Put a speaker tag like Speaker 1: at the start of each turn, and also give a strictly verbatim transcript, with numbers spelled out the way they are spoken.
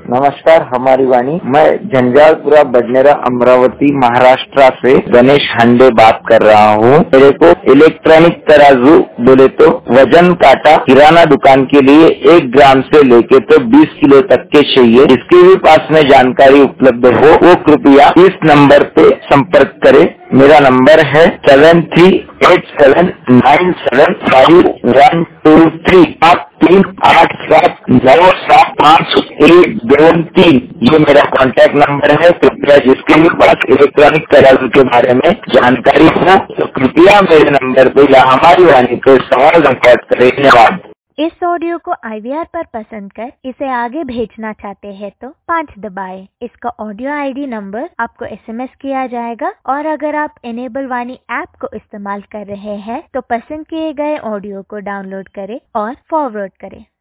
Speaker 1: नमस्कार, हमारी वाणी। मैं झंझारपुरा बडनेरा अमरावती महाराष्ट्र से गणेश हांडे बात कर रहा हूँ। मेरे को इलेक्ट्रॉनिक तराजू बोले तो वजन काटा किराना दुकान के लिए एक ग्राम से लेके तो बीस किलो तक के चाहिए। जिसके भी पास में जानकारी उपलब्ध हो वो कृपया इस नंबर पे संपर्क करे। मेरा नंबर है seven three eight seven nine seven five one two three. आप तीन आठ सात नौ सात पाँच एक दो तीन ये मेरा कॉन्टैक्ट नंबर है। कृपया जिसके भी पास इलेक्ट्रॉनिक तराजू के बारे में जानकारी हो तो कृपया मेरे नंबर पे या हमारी वाणी पे सवाल संपर्क करें। धन्यवाद।
Speaker 2: इस ऑडियो को आई वी आर पर पसंद कर इसे आगे भेजना चाहते हैं तो पाँच दबाएं। इसका ऑडियो आई डी नंबर आपको एस एम एस किया जाएगा और अगर आप इनेबल वाणी ऐप को इस्तेमाल कर रहे हैं तो पसंद किए गए ऑडियो को डाउनलोड करें और फॉरवर्ड करें।